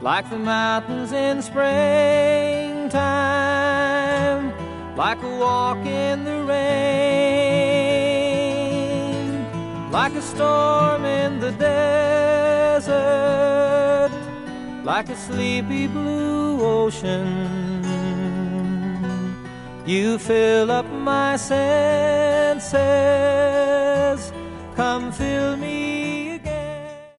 like the mountains in springtime, like a walk in the rain, like a storm in the desert, like a sleepy blue ocean. You fill up my senses, come fill me